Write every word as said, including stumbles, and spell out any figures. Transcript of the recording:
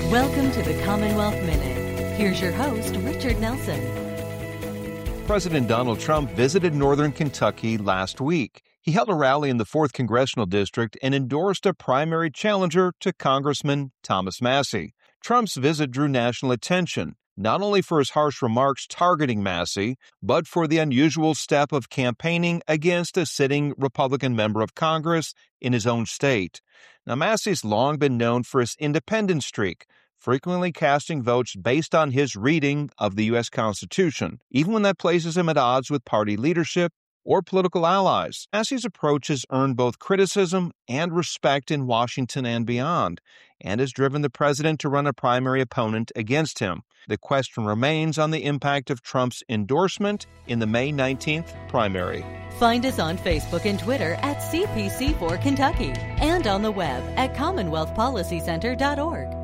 Welcome to the Commonwealth Minute. Here's your host, Richard Nelson. President Donald Trump visited northern Kentucky last week. He held a rally in the fourth Congressional District and endorsed a primary challenger to Congressman Thomas Massie. Trump's visit drew national attention, not only for his harsh remarks targeting Massie, but for the unusual step of campaigning against a sitting Republican member of Congress in his own state. Now, Massie's long been known for his independent streak, frequently casting votes based on his reading of the U S Constitution, even when that places him at odds with party leadership or political allies. Massie's approach has earned both criticism and respect in Washington and beyond, and has driven the president to run a primary opponent against him. The question remains on the impact of Trump's endorsement in the May nineteenth primary. Find us on Facebook and Twitter at C P C four Kentucky and on the web at commonwealth policy center dot org.